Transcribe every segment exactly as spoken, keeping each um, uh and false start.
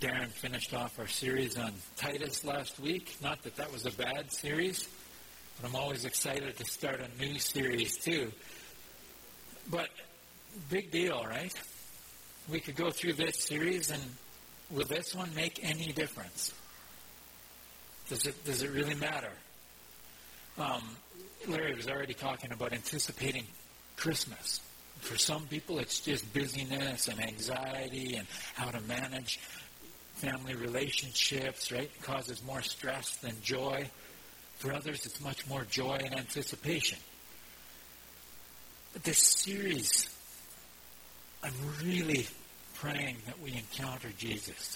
Darren finished off our series on Titus last week. Not that that was a bad series, but I'm always excited to start a new series too. But big deal, right? We could go through this series, and will this one make any difference? Does it, does it really matter? Um, Larry was already talking about anticipating Christmas. For some people, it's just busyness and anxiety and how to manage family relationships, right? It causes more stress than joy. For others, it's much more joy and anticipation. But this series, I'm really praying that we encounter Jesus.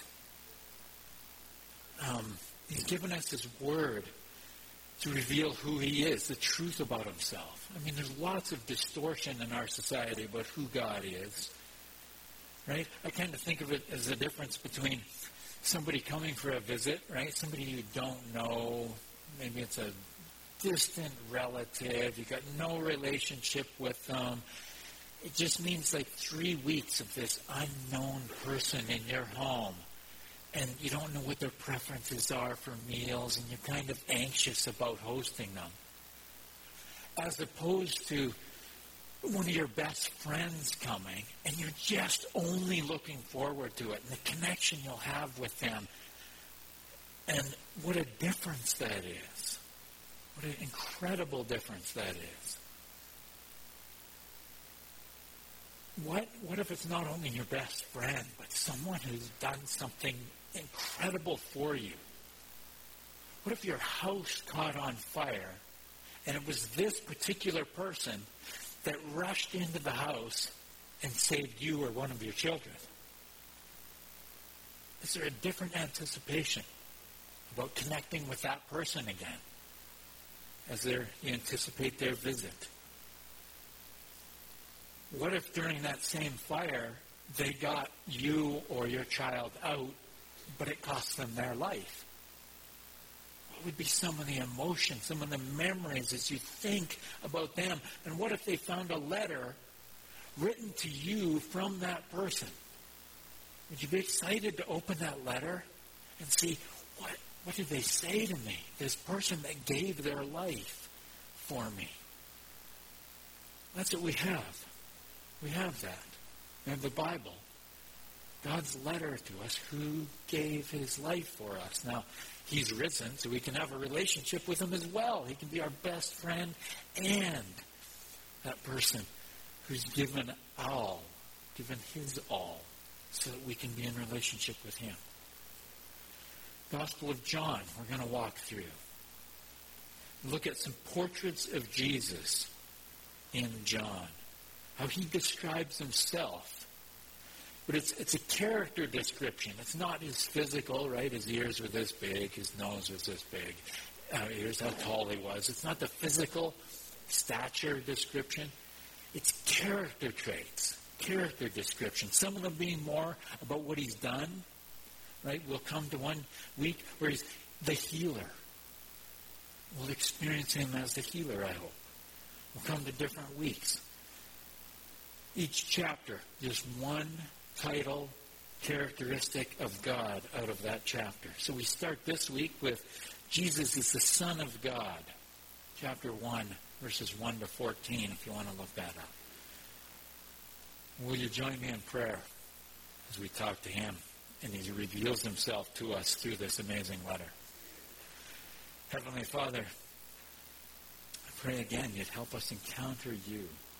Um, he's given us his word to reveal who he is, the truth about himself. I mean, there's lots of distortion in our society about who God is, right? I kind of think of it as the difference between somebody coming for a visit, right? Somebody you don't know. Maybe it's a distant relative. You've got no relationship with them. It just means like three weeks of this unknown person in your home. And you don't know what their preferences are for meals, and you're kind of anxious about hosting them. As opposed to one of your best friends coming, and you're just only looking forward to it, and the connection you'll have with them. And what a difference that is. What an incredible difference that is. What, what if it's not only your best friend, but someone who's done something incredible for you? What if your house caught on fire, and it was this particular person that rushed into the house and saved you or one of your children? Is there a different anticipation about connecting with that person again as you anticipate their visit? What if during that same fire they got you or your child out, but it cost them their life? What would be some of the emotions, some of the memories as you think about them? And what if they found a letter written to you from that person? Would you be excited to open that letter and see, what, what did they say to me? This person that gave their life for me. That's what we have. We have that. We have the Bible. God's letter to us, who gave his life for us. Now, he's risen, so we can have a relationship with him as well. He can be our best friend and that person who's given all, given his all, so that we can be in relationship with him. Gospel of John, we're going to walk through. Look at some portraits of Jesus in John. How he describes himself. But it's it's a character description. It's not his physical, right? His ears were this big. His nose was this big. Uh, here's how tall he was. It's not the physical stature description. It's character traits, character description. Some of them being more about what he's done, right? We'll come to one week where he's the healer. We'll experience him as the healer, I hope. We'll come to different weeks. Each chapter, just one title, characteristic of God out of that chapter. So we start this week with Jesus is the Son of God. Chapter one, verses one to fourteen, if you want to look that up. Will you join me in prayer as we talk to him and he reveals himself to us through this amazing letter? Heavenly Father, I pray again you'd help us encounter you,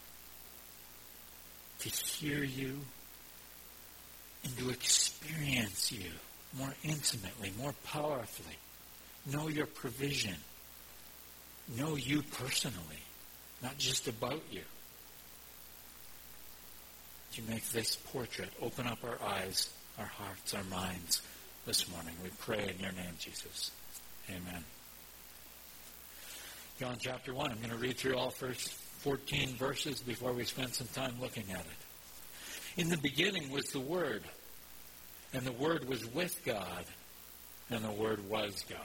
to hear you, and to experience you more intimately, more powerfully. Know your provision. Know you personally, not just about you. You make this portrait open up our eyes, our hearts, our minds this morning. We pray in your name, Jesus. Amen. John chapter one. I'm going to read through all first fourteen verses before we spend some time looking at it. In the beginning was the Word, and the Word was with God, and the Word was God.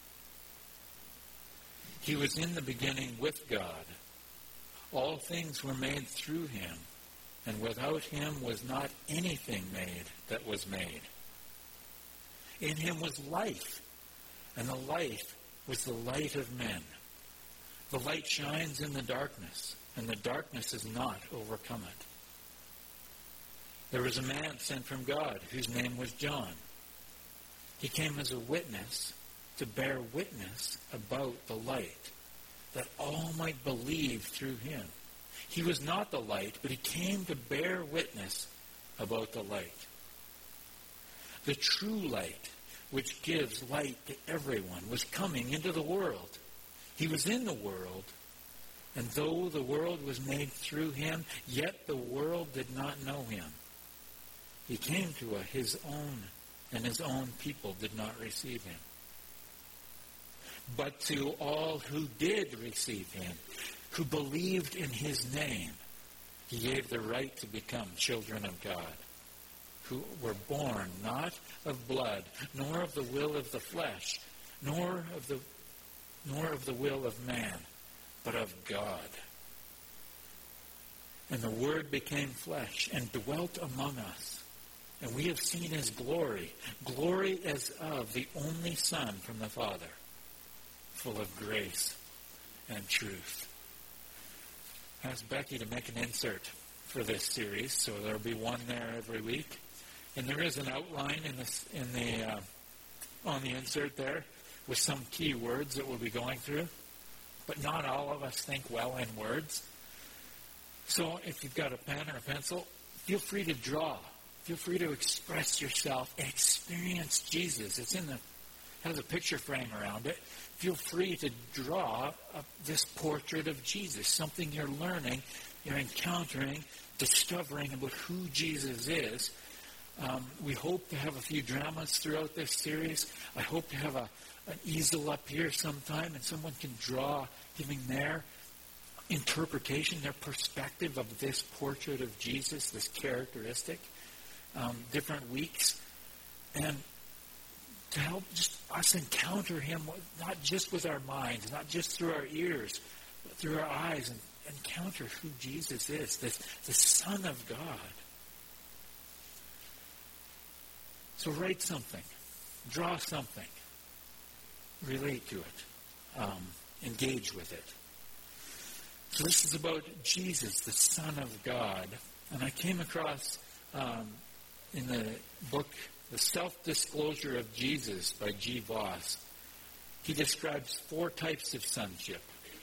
He was in the beginning with God. All things were made through him, and without him was not anything made that was made. In him was life, and the life was the light of men. The light shines in the darkness, and the darkness has not overcome it. There was a man sent from God whose name was John. He came as a witness to bear witness about the light, that all might believe through him. He was not the light, but he came to bear witness about the light. The true light, which gives light to everyone, was coming into the world. He was in the world, and though the world was made through him, yet the world did not know him. He came to a, his own, and his own people did not receive him. But to all who did receive him, who believed in his name, he gave the right to become children of God, who were born not of blood, nor of the will of the flesh, nor of the nor of the will of man, but of God. And the Word became flesh and dwelt among us. And we have seen his glory, glory as of the only Son from the Father, full of grace and truth. I asked Becky to make an insert for this series, so there'll be one there every week. And there is an outline in this, in the uh, on the insert there with some key words that we'll be going through. But not all of us think well in words. So if you've got a pen or a pencil, feel free to draw. Feel free to express yourself and experience Jesus. It's in the has a picture frame around it. Feel free to draw a, this portrait of Jesus, something you're learning, you're encountering, discovering about who Jesus is. Um, we hope to have a few dramas throughout this series. I hope to have a, an easel up here sometime, and someone can draw, giving their interpretation, their perspective of this portrait of Jesus, this characteristic, um, different weeks, and to help just us encounter him, not just with our minds, not just through our ears, but through our eyes, and encounter who Jesus is, this, the Son of God. So write something, draw something, relate to it, um, engage with it. So this is about Jesus, the Son of God. And I came across um, in the book, The Self-Disclosure of Jesus by G. Voss, he describes four types of sonship.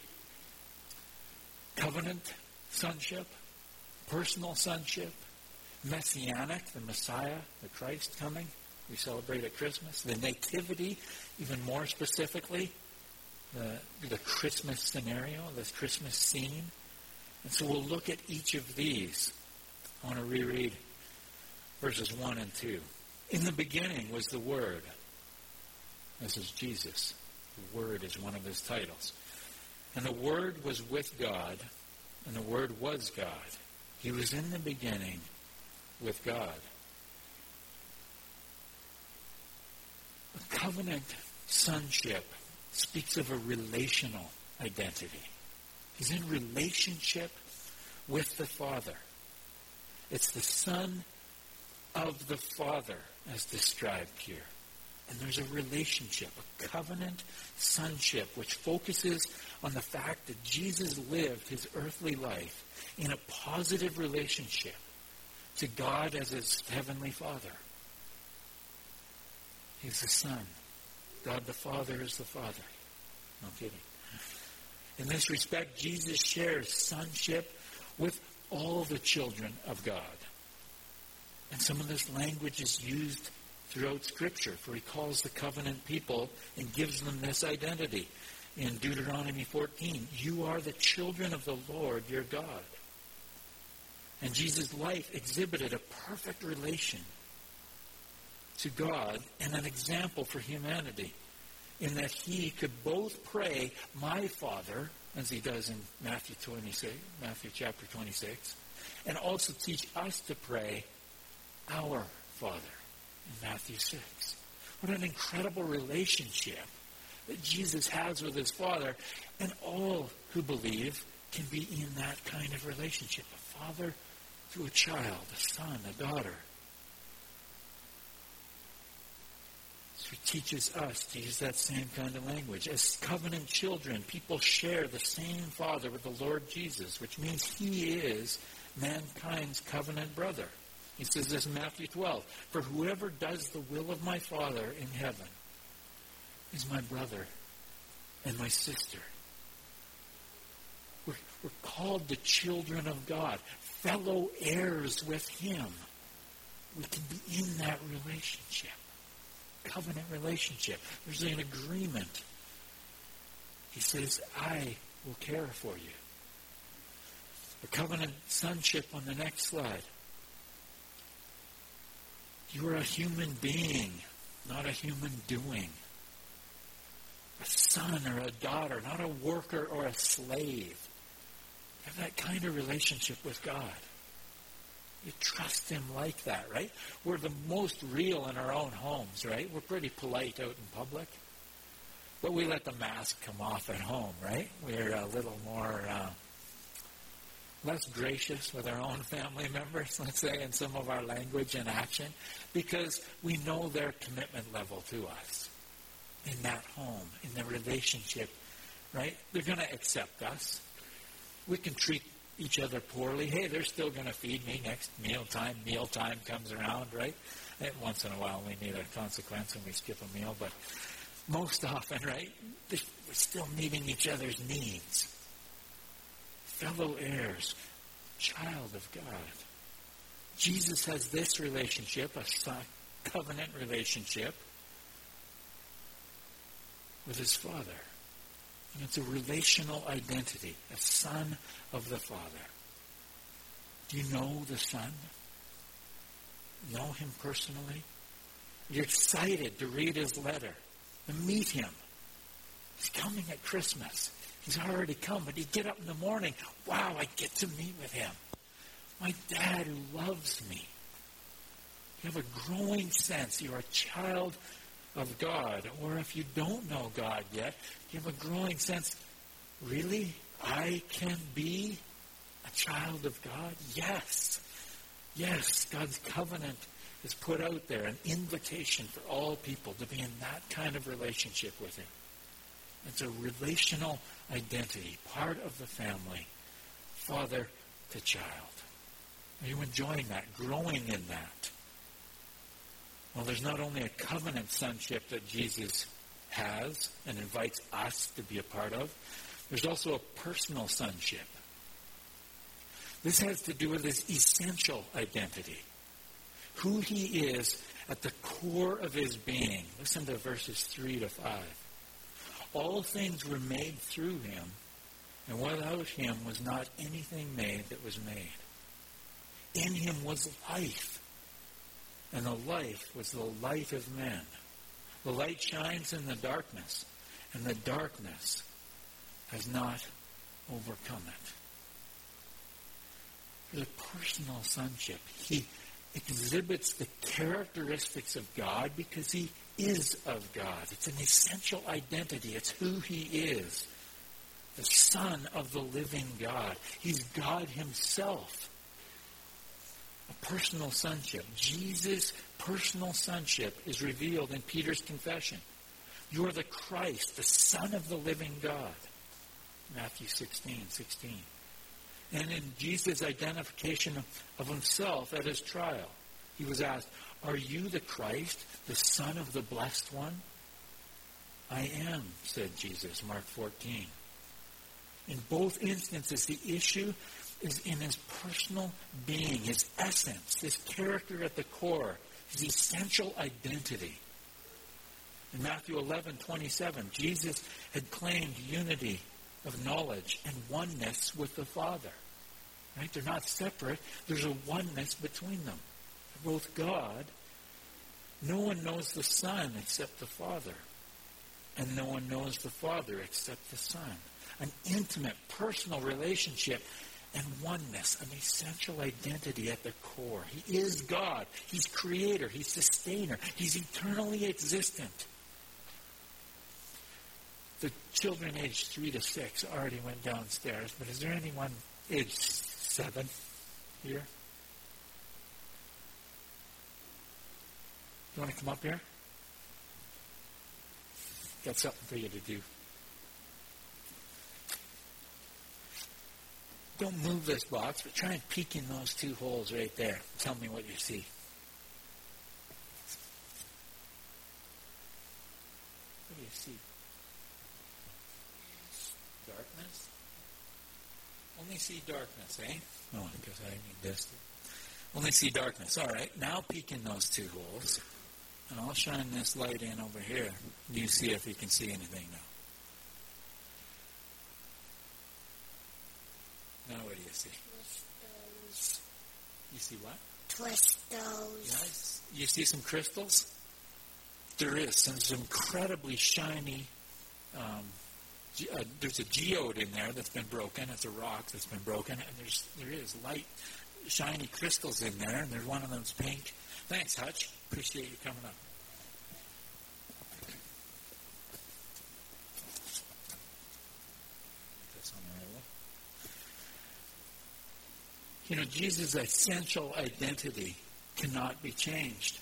Covenant sonship, personal sonship, Messianic, the Messiah, the Christ coming, we celebrate at Christmas. The Nativity, even more specifically, the, the Christmas scenario, this Christmas scene. And so we'll look at each of these. I want to reread verses one and two. In the beginning was the Word. This is Jesus. The Word is one of his titles. And the Word was with God, and the Word was God. He was in the beginning with God. A covenant sonship speaks of a relational identity. He's in relationship with the Father. It's the Son of the Father as described here. And there's a relationship, a covenant sonship, which focuses on the fact that Jesus lived his earthly life in a positive relationship to God as his heavenly Father. He's the Son. God the Father is the Father. No kidding. In this respect, Jesus shares sonship with all the children of God. And some of this language is used throughout Scripture, for he calls the covenant people and gives them this identity. In Deuteronomy fourteen, you are the children of the Lord your God. And Jesus' life exhibited a perfect relation to God and an example for humanity, in that he could both pray, my Father, as he does in Matthew twenty-six, Matthew chapter twenty-six, and also teach us to pray, our Father, in Matthew six. What an incredible relationship that Jesus has with his Father, and all who believe can be in that kind of relationship. A father to a child, a son, a daughter. So he teaches us to use that same kind of language. As covenant children, people share the same Father with the Lord Jesus, which means he is mankind's covenant brother. He says this in Matthew twelve, "For whoever does the will of my Father in heaven is my brother and my sister." We're, we're called the children of God, fellow heirs with him. We can be in that relationship, covenant relationship. There's an agreement. He says, I will care for you. The covenant sonship on the next slide. You are a human being, not a human doing. A son or a daughter, not a worker or a slave. Have that kind of relationship with God. You trust him like that, right? We're the most real in our own homes, right? We're pretty polite out in public. But we let the mask come off at home, right? We're a little more, uh, less gracious with our own family members, let's say, in some of our language and action, because we know their commitment level to us in that home, in the relationship, right? They're going to accept us. We can treat each other poorly. Hey, they're still going to feed me next mealtime. Mealtime comes around, right? And once in a while we need a consequence when we skip a meal, but most often, right, we're still meeting each other's needs. Fellow heirs, child of God. Jesus has this relationship, a son, covenant relationship, with his Father. And it's a relational identity, a son of the Father. Do you know the Son? Know him personally? You're excited to read his letter, to meet him. He's coming at Christmas. He's already come, but you get up in the morning, wow, I get to meet with him. My dad who loves me. You have a growing sense you're a child of God. Or if you don't know God yet, you have a growing sense, really? I can be a child of God? Yes. Yes, God's covenant is put out there, an invitation for all people to be in that kind of relationship with him. It's a relational identity, part of the family, father to child. Are you enjoying that, growing in that? Well, there's not only a covenant sonship that Jesus has and invites us to be a part of, there's also a personal sonship. This has to do with his essential identity, who he is at the core of his being. Listen to verses three to five. All things were made through him, and without him was not anything made that was made. In him was life, and the life was the light of men. The light shines in the darkness, and the darkness has not overcome it. There's a personal sonship. He exhibits the characteristics of God because he is of God. It's an essential identity. It's who he is. The Son of the living God. He's God himself. A personal sonship. Jesus' personal sonship is revealed in Peter's confession. You are the Christ, the Son of the living God. Matthew sixteen, sixteen. And in Jesus' identification of himself at his trial, he was asked, are you the Christ, the Son of the Blessed One? I am, said Jesus, Mark fourteen. In both instances, the issue is in his personal being, his essence, his character at the core, his essential identity. In Matthew eleven, twenty-seven, Jesus had claimed unity of knowledge and oneness with the Father. Right? They're not separate. There's a oneness between them. They're both God. No one knows the Son except the Father. And no one knows the Father except the Son. An intimate, personal relationship and oneness, an essential identity at the core. He is God. He's creator. He's sustainer. He's eternally existent. The children aged three to six already went downstairs, but is there anyone aged seven here? You want to come up here? got something for you to do. Don't move this box, but try and peek in those two holes right there. Tell me what you see. What do you see? Darkness? Only see darkness, eh? Oh, because I need this. Only see darkness. All right, now peek in those two holes. And I'll shine this light in over here. You see if you can see anything now. Now what do you see? Crystals. You see what? Crystals. Yes. You see some crystals? There is some, some incredibly shiny. Um, ge- uh, there's a geode in there that's been broken. It's a rock that's been broken, and there's there is light, shiny crystals in there, and there's one of them's pink. Thanks, Hutch. Appreciate you coming up. This on the right way. You know, Jesus' essential identity cannot be changed.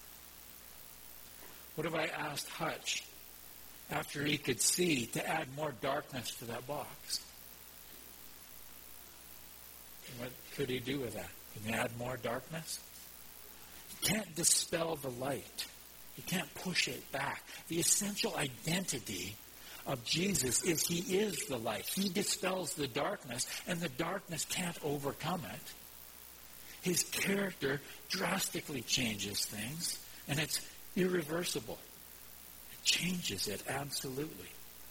What if I asked Hutch, after he could see, to add more darkness to that box? What could he do with that? Can he add more darkness? He can't dispel the light. He can't push it back. The essential identity of Jesus is he is the light. He dispels the darkness, and the darkness can't overcome it. His character drastically changes things, and it's irreversible. It changes it absolutely.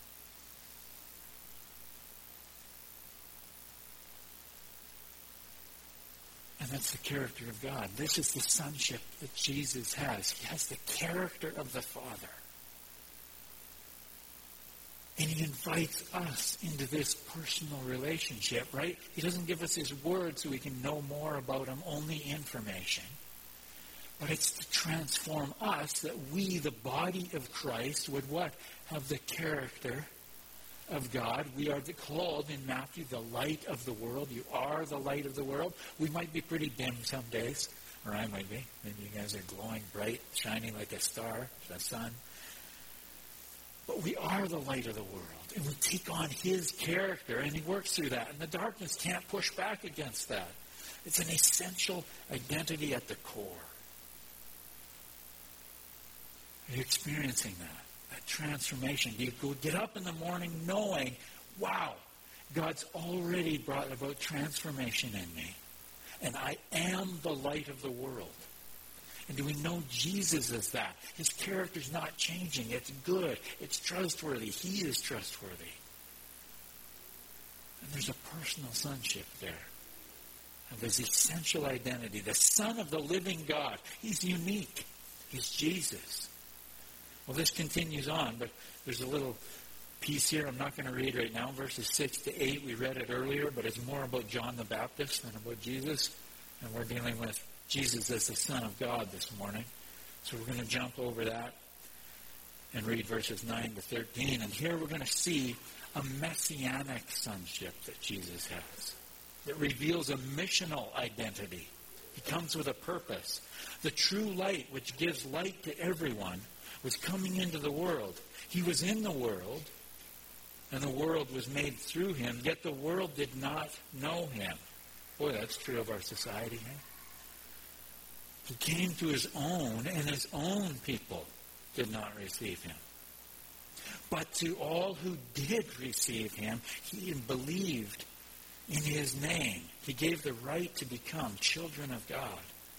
And that's the character of God. This is the sonship that Jesus has. He has the character of the Father. And he invites us into this personal relationship, right? He doesn't give us his word so we can know more about him, only information. But it's to transform us that we, the body of Christ, would what? Have the character of God. We are called in Matthew the light of the world. You are the light of the world. We might be pretty dim some days, or I might be. Maybe you guys are glowing bright, shining like a star, the sun. But we are the light of the world, and we take on his character, and he works through that. And the darkness can't push back against that. It's an essential identity at the core. Are you experiencing that? That transformation? Do you go get up in the morning knowing, wow, God's already brought about transformation in me, and I am the light of the world? And do we know Jesus as that? His character's not changing. It's good. It's trustworthy. He is trustworthy. And there's a personal sonship there. And there's essential identity. The Son of the living God. He's unique. He's Jesus. Well, this continues on, but there's a little piece here I'm not going to read right now. Verses six to eight, we read it earlier, but it's more about John the Baptist than about Jesus. And we're dealing with Jesus as the Son of God this morning. So we're going to jump over that and read verses nine to thirteen. And here we're going to see a messianic sonship that Jesus has. It reveals a missional identity. He comes with a purpose. The true light, which gives light to everyone, was coming into the world. He was in the world, and the world was made through him, yet the world did not know him. Boy, that's true of our society, eh? He came to his own, and his own people did not receive him. But to all who did receive him, he believed in his name. He gave the right to become children of God,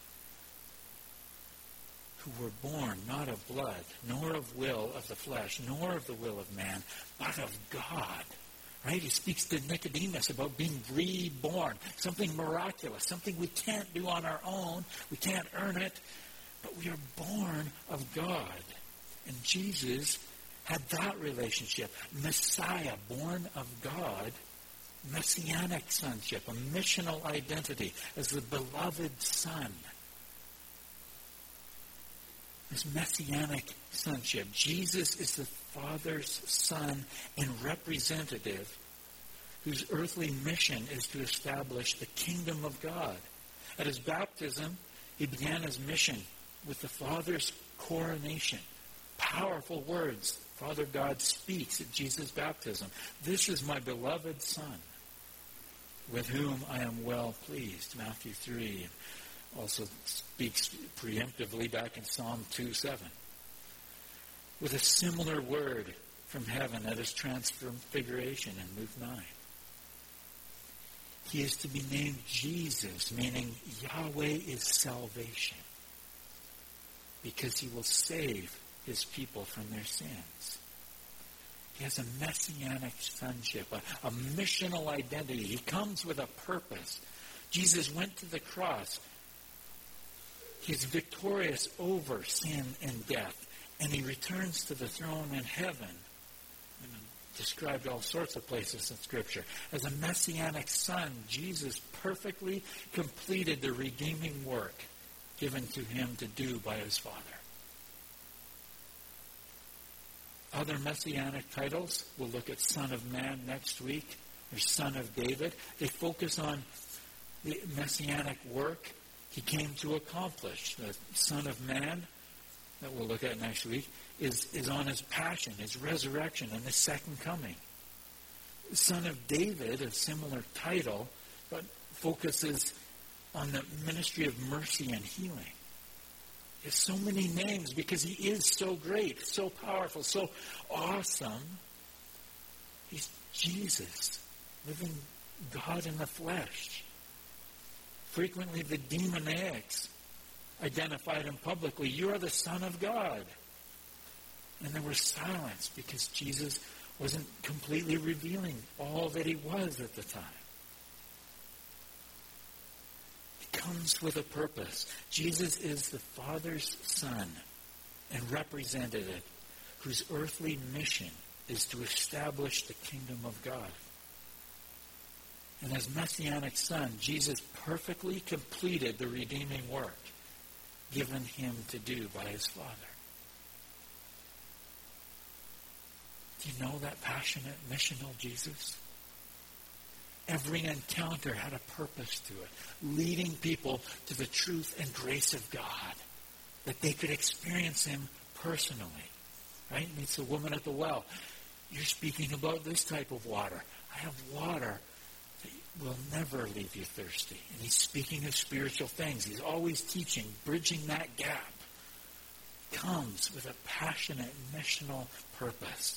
who were born not of blood, nor of will of the flesh, nor of the will of man, but of God. Right? He speaks to Nicodemus about being reborn, something miraculous, something we can't do on our own. We can't earn it, but we are born of God. And Jesus had that relationship. Messiah, born of God, messianic sonship, a missional identity as the beloved Son. This messianic sonship. Jesus is the Father's Son and representative whose earthly mission is to establish the kingdom of God. At his baptism, he began his mission with the Father's coronation. powerful words Father God speaks at Jesus' baptism. This is my beloved Son, with whom I am well pleased. Matthew three also speaks preemptively back in Psalm two seven. With a similar word from heaven at his transfiguration in Luke nine. He is to be named Jesus, meaning Yahweh is salvation, because he will save his people from their sins. He has a messianic sonship, a, a missional identity. He comes with a purpose. Jesus went to the cross. He is victorious over sin and death, and he returns to the throne in heaven. And described all sorts of places in Scripture. As a messianic son, Jesus perfectly completed the redeeming work given to him to do by his Father. Other messianic titles, we'll look at Son of Man next week, or Son of David. They focus on the messianic work he came to accomplish. The Son of Man, that we'll look at next week, is, is on his passion, his resurrection, and his second coming. Son of David, a similar title, but focuses on the ministry of mercy and healing. He has so many names because he is so great, so powerful, so awesome. He's Jesus, living God in the flesh. Frequently the demoniacs identified him publicly. You are the Son of God. And there was silence because Jesus wasn't completely revealing all that he was at the time. He comes with a purpose. Jesus is the Father's Son and representative whose earthly mission is to establish the kingdom of God. And as Messianic Son, Jesus perfectly completed the redeeming work given him to do by his Father. Do you know that passionate, missional Jesus? Every encounter had a purpose to it, leading people to the truth and grace of God, that they could experience him personally. Right? Meets the woman at the well. You're speaking about this type of water. I have water that will never leave you thirsty. And he's speaking of spiritual things. He's always teaching, bridging that gap. Comes with a passionate, missional purpose.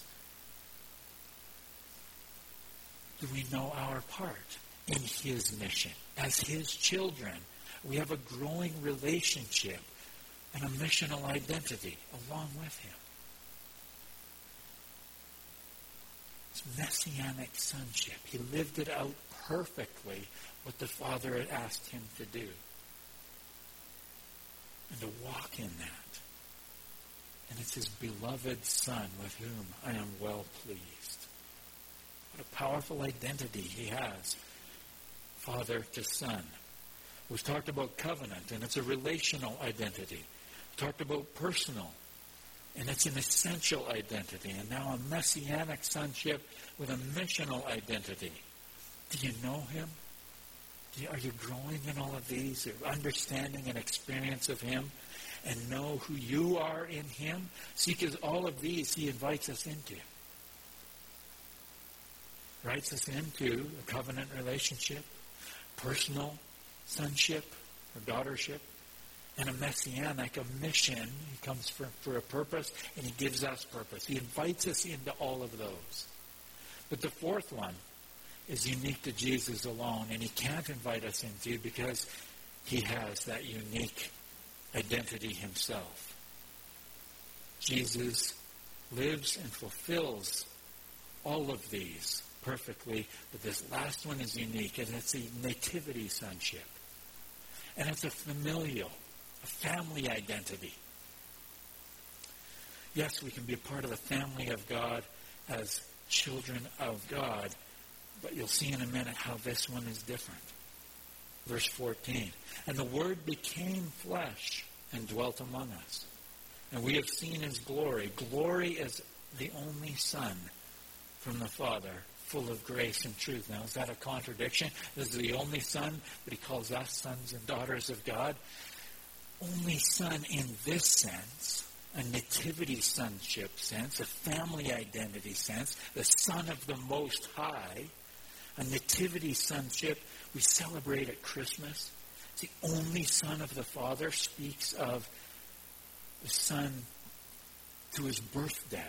Do we know our part in his mission? As his children, we have a growing relationship and a missional identity along with him. It's messianic sonship. He lived it out perfectly, what the Father had asked him to do. And to walk in that. And it's his beloved Son with whom I am well pleased. What a powerful identity he has, Father to Son. We've talked about covenant, and it's a relational identity. We've talked about personal, and it's an essential identity. And now a messianic sonship with a missional identity. Do you know him? Do you, are you growing in all of these? Or understanding and experience of him? And know who you are in him? See, because all of these he invites us into. Writes us into a covenant relationship, personal sonship or daughtership, and a messianic, a mission. He comes for, for a purpose, and he gives us purpose. He invites us into all of those. But the fourth one is unique to Jesus alone, and he can't invite us into because he has that unique identity himself. Jesus lives and fulfills all of these perfectly, but this last one is unique, and it's a nativity sonship. And it's a familial, a family identity. Yes, we can be a part of the family of God as children of God, but you'll see in a minute how this one is different. Verse fourteen, and the Word became flesh and dwelt among us. And we have seen his glory. Glory as the only Son from the Father, full of grace and truth. Now, is that a contradiction? This is the only Son, but he calls us sons and daughters of God. Only Son in this sense, a nativity sonship sense, a family identity sense, the Son of the Most High, a nativity sonship we celebrate at Christmas. It's the only Son of the Father speaks of the Son to his birth dad.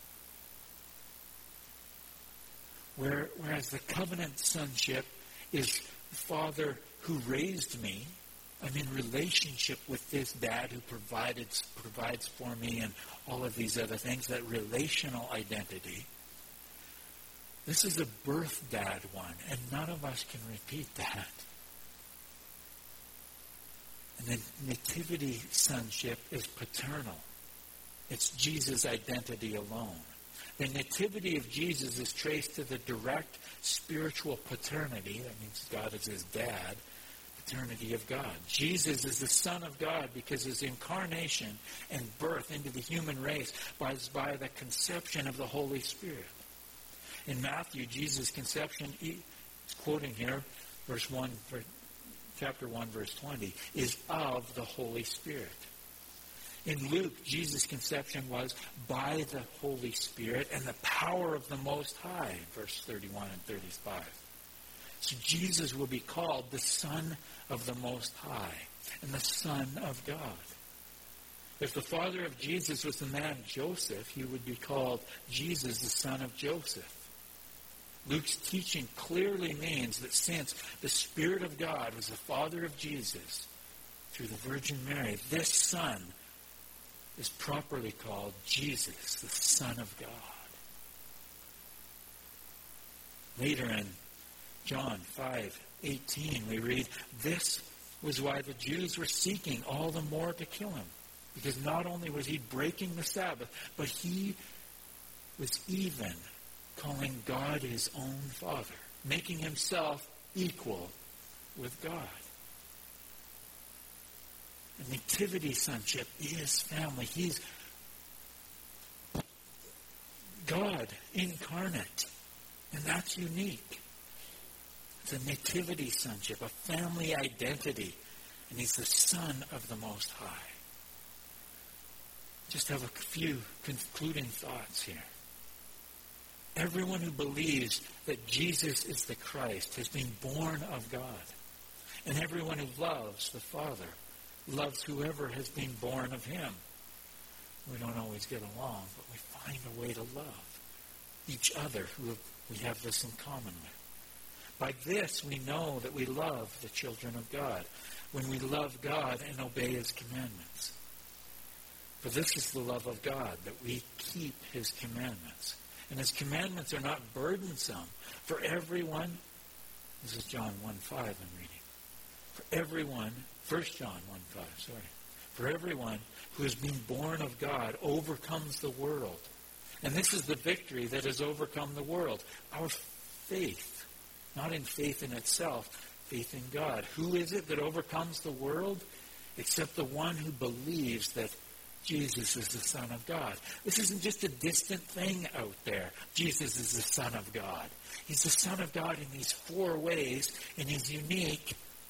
Where, whereas the covenant sonship is the Father who raised me. I'm in relationship with this dad who provided provides for me and all of these other things, that relational identity. This is a birth dad one, and none of us can repeat that. And then nativity sonship is paternal. It's Jesus' identity alone. The nativity of Jesus is traced to the direct spiritual paternity. That means God is his dad. Paternity of God. Jesus is the Son of God because his incarnation and birth into the human race was by the conception of the Holy Spirit. In Matthew, Jesus' conception, he's quoting here, verse one, chapter one, verse twenty, is of the Holy Spirit. In Luke, Jesus' conception was by the Holy Spirit and the power of the Most High, verse thirty-one and thirty-five. So Jesus will be called the Son of the Most High and the Son of God. If the father of Jesus was the man Joseph, he would be called Jesus, the son of Joseph. Luke's teaching clearly means that since the Spirit of God was the father of Jesus through the Virgin Mary, this Son is properly called Jesus, the Son of God. Later in John five eighteen, we read, "This was why the Jews were seeking all the more to kill him, because not only was he breaking the Sabbath, but he was even calling God his own Father, making himself equal with God." The nativity sonship is family. He's God incarnate, and that's unique. It's a nativity sonship, a family identity, and he's the Son of the Most High. Just have a few concluding thoughts here. Everyone who believes that Jesus is the Christ has been born of God. And everyone who loves the Father loves whoever has been born of him. We don't always get along, but we find a way to love each other who we have this in common with. By this we know that we love the children of God, when we love God and obey his commandments. For this is the love of God, that we keep his commandments. And his commandments are not burdensome for everyone. This is John one five I'm reading. For everyone, First John one five, sorry. For everyone who has been born of God overcomes the world. And this is the victory that has overcome the world. Our faith. Not in faith in itself, faith in God. Who is it that overcomes the world? Except the one who believes that Jesus is the Son of God. This isn't just a distant thing out there. Jesus is the Son of God. He's the Son of God in these four ways, and he's unique.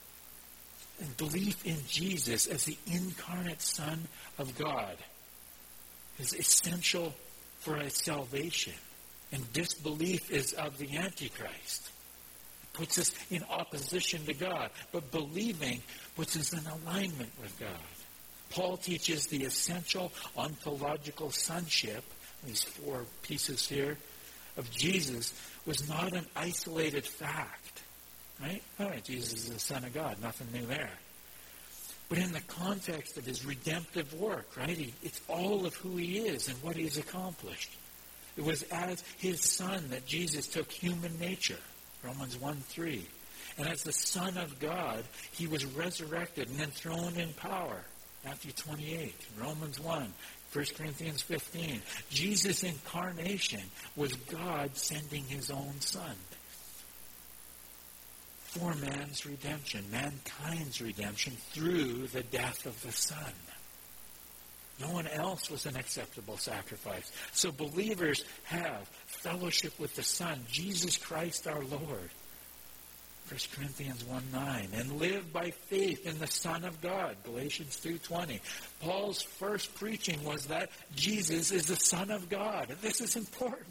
And belief in Jesus as the incarnate Son of God is essential for our salvation. And disbelief is of the Antichrist. It puts us in opposition to God. But believing puts us in alignment with God. Paul teaches the essential ontological sonship, these four pieces here, of Jesus, was not an isolated fact. Right? All right, Jesus is the Son of God. Nothing new there. But in the context of his redemptive work, right? He, it's all of who he is and what he's accomplished. It was as his Son that Jesus took human nature, Romans one three. And as the Son of God, he was resurrected and enthroned in power, Matthew twenty-eight, Romans one, First Corinthians fifteen. Jesus' incarnation was God sending his own Son for man's redemption, mankind's redemption through the death of the Son. No one else was an acceptable sacrifice. So believers have fellowship with the Son, Jesus Christ our Lord. First Corinthians one nine. And live by faith in the Son of God. Galatians two twenty. Paul's first preaching was that Jesus is the Son of God. And this is important.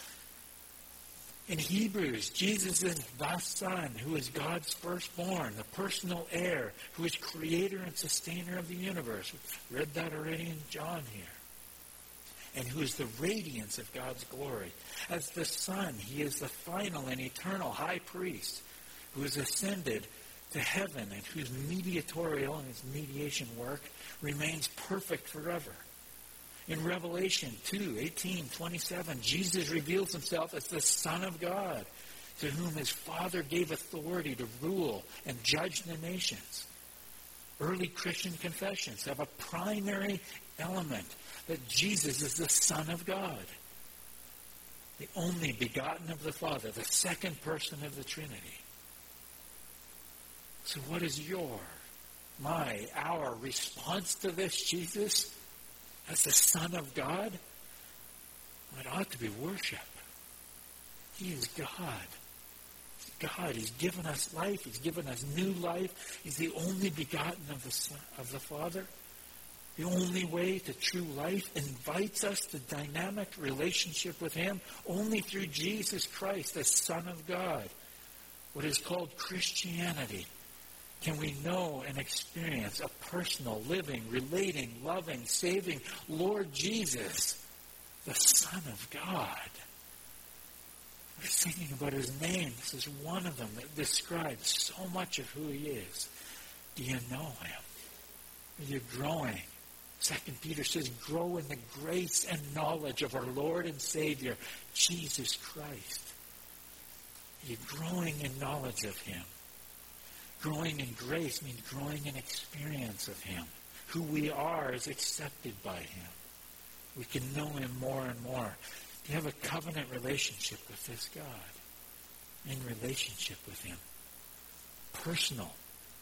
In Hebrews, Jesus is the Son, who is God's firstborn, the personal heir, who is creator and sustainer of the universe. We read that already in John here. And who is the radiance of God's glory. As the Son, he is the final and eternal high priest who has ascended to heaven and whose mediatorial and his mediation work remains perfect forever. In Revelation two eighteen twenty-seven, Jesus reveals himself as the Son of God, to whom his Father gave authority to rule and judge the nations. Early Christian confessions have a primary element that Jesus is the Son of God, the only begotten of the Father, the second person of the Trinity. So what is your, my, our response to this Jesus as the Son of God? Well, it ought to be worship. He is God. He's God. He's given us life. He's given us new life. He's the only begotten of the Son, of the Father. The only way to true life, invites us to dynamic relationship with him only through Jesus Christ, the Son of God. What is called Christianity. Can we know and experience a personal, living, relating, loving, saving Lord Jesus, the Son of God? We're singing about his name. This is one of them that describes so much of who he is. Do you know him? Are you growing? Second Peter says, grow in the grace and knowledge of our Lord and Savior, Jesus Christ. Are you growing in knowledge of him? Growing in grace means growing in experience of him. Who we are is accepted by him. We can know him more and more. Do you have a covenant relationship with this God? In relationship with him. Personal.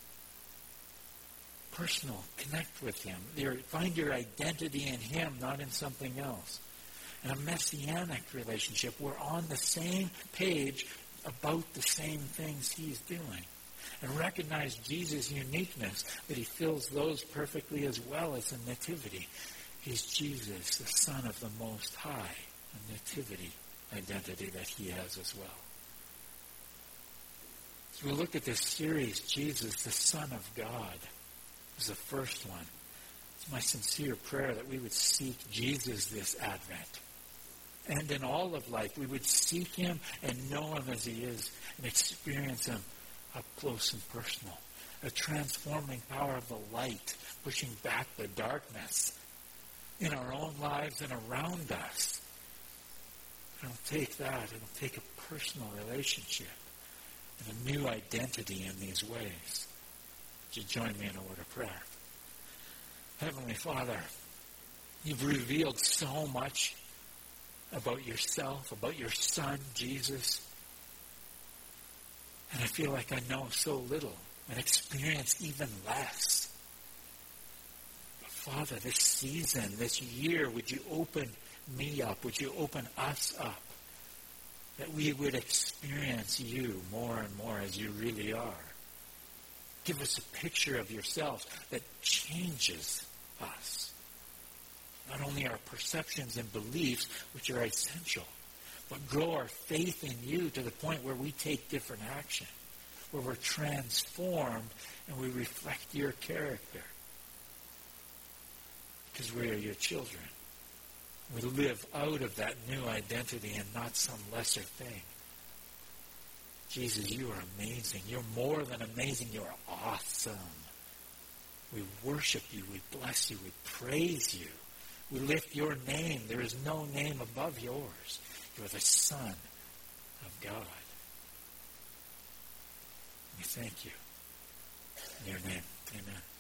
Personal. Connect with him. Your, find your identity in him, not in something else. And a messianic relationship. We're on the same page about the same things he's doing. And recognize Jesus' uniqueness, that he fills those perfectly as well as the nativity. He's Jesus, the Son of the Most High, a nativity identity that he has as well. So we look at this series, Jesus, the Son of God, is the first one. It's my sincere prayer that we would seek Jesus this Advent. And in all of life, we would seek him and know him as he is and experience him up close and personal. A transforming power of the light, pushing back the darkness in our own lives and around us. It'll take that. It'll take a personal relationship and a new identity in these ways. Would you join me in a word of prayer? Heavenly Father, you've revealed so much about yourself, about your Son, Jesus. And I feel like I know so little and experience even less. But Father, this season, this year, would you open me up? Would you open us up? That we would experience you more and more as you really are. Give us a picture of yourself that changes us. Not only our perceptions and beliefs, which are essential, but grow our faith in you to the point where we take different action, where we're transformed and we reflect your character. Because we are your children. We live out of that new identity and not some lesser thing. Jesus, you are amazing. You're more than amazing. You're awesome. We worship you. We bless you. We praise you. We lift your name. There is no name above yours. You are the Son of God. We thank you. In your name, amen.